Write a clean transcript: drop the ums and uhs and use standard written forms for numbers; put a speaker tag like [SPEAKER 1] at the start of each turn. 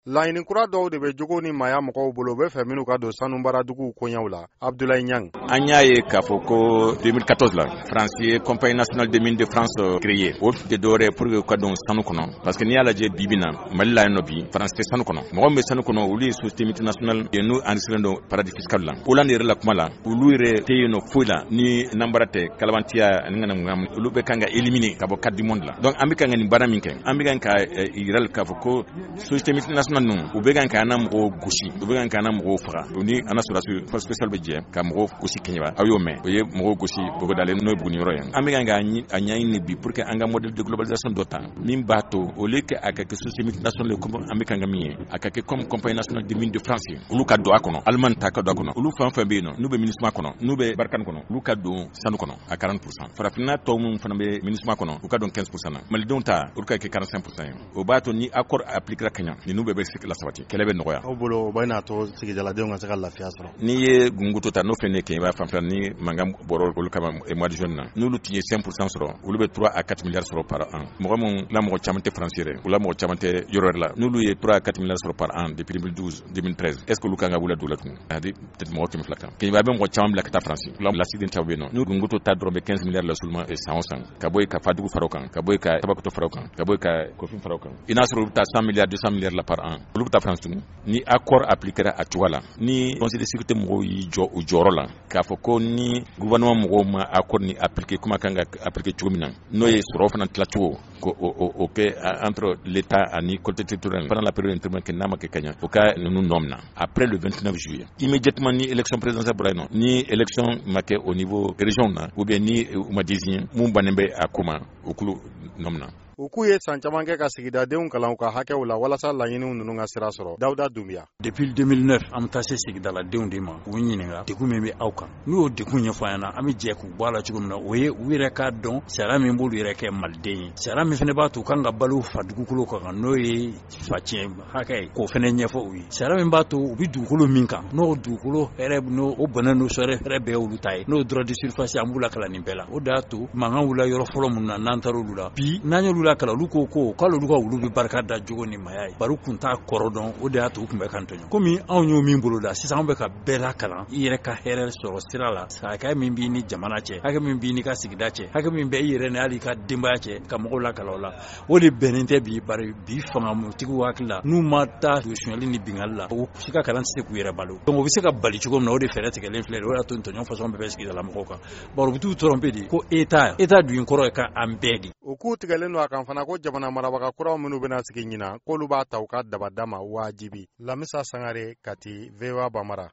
[SPEAKER 1] laɲini kura dɔw de bɛ jogo ni maya mɔgɔw bolo bɛ fɛ minnu ka don sanubaradugu koɲɛw la. Abdoulaye Niang:
[SPEAKER 2] an y'a ye k'a fɔ ko 2014 la France ye compagnie nationale des mines de France créée o tɛ dɔwɛrɛ pour que u ka don sanu kɔnɔ parce que n'i y'a lajɛ bi bi na Mali la yan nɔ bi France tɛ sanu kɔnɔ mɔgɔ min bɛ sanu kɔnɔ olu ye société multinationale ye n'u enregistré don paradis fiscal la Hollande yɛrɛ la kuma la olu yɛrɛ tɛ yen nɔ foyi la ni nambara tɛ kalabantiya ani ŋanamuŋanamu olu bɛ kan ka éliminer ka bɔ carte du monde la donc an bɛ kan ka nin baara min kɛ an bɛ kan ka yira k'a fɔ ko société multinationale ninnu u bɛ kan ka an na mɔgɔw gosi u bɛ kan ka an na mɔgɔw faga u ni an na sɔrɔdasi force spéciale bɛ jɛ ka mɔgɔw gosi Kɛɲɛba aw y'o mɛn o ye mɔgɔw gosi Bogodale n'o ye Buguni yɔrɔ ye an bɛ kan ka a ɲɛɲini bi pour que an ka modèle de globalisation dɔ ta min b'a to au lieu que a ka kɛ société multinationale ye comme an bɛ kan ka min ye a ka kɛ comme compagnie nationale des mines de France ye olu ka don a kɔnɔ Allemagne ta ka don a kɔnɔ olu fɛn fɛn bɛ yen nɔ n'u bɛ MINUSMA kɔnɔ n'u bɛ Barkhane kɔnɔ olu ka don sanu kɔnɔ à 40%. Farafinna tɔw minnu fana bɛ MINUSMA kɔnɔ u ka don 15% na malidenw ta olu ka kɛ 45% ye o b'a to ni accord appliquera ka ɲa ninnu bɛɛ bɛ se ka lasabati kɛlɛ bɛ nɔgɔya.
[SPEAKER 1] Aw bolo o bɛ n'a to sigidaladenw ka se ka lafiya sɔrɔ.
[SPEAKER 2] N'i ye Gungutu ta n'o fɛn ne Kɛɲɛba fanfɛla ni mankan bɔra olu kama mois de juin na n'olu tun ye 5% sɔrɔ olu bɛ 3 à 4 milliards sɔrɔ par an mɔgɔ min la mɔgɔ caman tɛ France yɛrɛ u la mɔgɔ caman tɛ yɔrɔ wɛrɛ la n'olu ye 3 à 4 milliards sɔrɔ par an depuis 2012 2013 est ce que olu kan ka wuli dɔw la tun c'est-à-dire peut-être mɔgɔ 100 kan Kɛɲɛba bɛ mɔgɔ caman bila ka taa France lasigiden caman bɛ yen nɔ n'u Gungutu ta dɔrɔn bɛ 15 milliards la seulement san o san ka bɔ yen ka Fadugu fara o kan ka bɔ yen ka Tabakoto fara o kan ka bɔ yen ka Kofin fara o kan i n'a sɔrɔ olu bɛ taa 100 milliards 200 milliards la par an olu bɛ taa France tun ni accord appliquera a cogoya la ni conseil de sécurité mɔgɔw y'i jɔ u jɔyɔrɔ la k'a fɔ ko ni gouvernement mɔgɔw ma accord ni appliquer kuma kan ka appliquer cogo min na n'o ye sɔrɔ fana tilacogo ko o kɛ entre l'état ani collectivité territoriale pendant la période intermédiaire que n'a ma kɛ ka ɲa o ka ninnu nɔ minɛ après le 29 juillet immédiatement ni élection présidentielle bɔra yen nɔ ni élection ma kɛ au niveau région na ou bien ni u ma désigner mun bannen bɛ a ko ma o kulu nɔ minɛ.
[SPEAKER 1] U k'u ye san caman kɛ ka sigidadenw kalan u ka hakɛw la walasa laɲiniw ninnu ka sira sɔrɔ. Dawuda Dunbiya:
[SPEAKER 3] depuis 2009 an bɛ taa se sigidaladenw de ma k'u ɲininka degun min bɛ aw kan n'u y'o degun ɲɛfɔ an ɲɛna an bɛ jɛ k'u bɔ a la cogo min na o ye u yɛrɛ k'a dɔn sariya min b'olu yɛrɛ kɛ maliden ye sariya min fana b'a to u kan ka balo fa dugukolo kan n'o ye facɛn hakɛ ye k'o fana ɲɛfɔ u ye sariya min b'a to u bɛ dugukolo min kan n'o dugukolo hɛrɛ n'o bɔnnen n'o sɔrɔ hɛrɛ bɛɛ y'olu ta ye n'o droit de surface an b'u lakalan nin bɛɛ la o de y'a to mankan wulila yɔrɔ fɔlɔ minnu na n'an taara olu la bi n'an y'olu lakalan olu ko k'olu ka wulu bɛ barika da jogo ni maya ye bari kun t'a kɔrɔ dɔn o de y'a to u tun bɛ kan tɔɲɔ komi anw y'o min bolo da sisan anw bɛ ka bɛɛ lakalan i yɛrɛ ka hɛrɛ sɔrɔ sira la hakɛ min b'i ni jamana cɛ hakɛ min b'i ni ka sigida cɛ hakɛ min bɛ i yɛrɛ ni hali ka denbaya cɛ ka mɔgɔw lakalan o la o de bɛnnen tɛ bi bari bi fangamutigiw hakili la n'u ma taa suɲɛli ni bingali la o si ka kalan tɛ se k'u yɛrɛ balo donc o bɛ se ka bali cogo min na o de fɛɛrɛ tigɛlen filɛ o y'a to tɔɲɔ fasɔn bɛɛ bɛ sigidala mɔgɔw kan bari u bɛ t'u tromper de ko état dun kɔrɔ ye ka an bɛɛ de.
[SPEAKER 1] U k'u tigɛlen don a kan fana ko jamana marabaga kuraw minnu bɛna sigi ɲina k'olu b'a ta u ka dabada ma wajibi. Lamisa Sangare, Kati, VOA Bamara.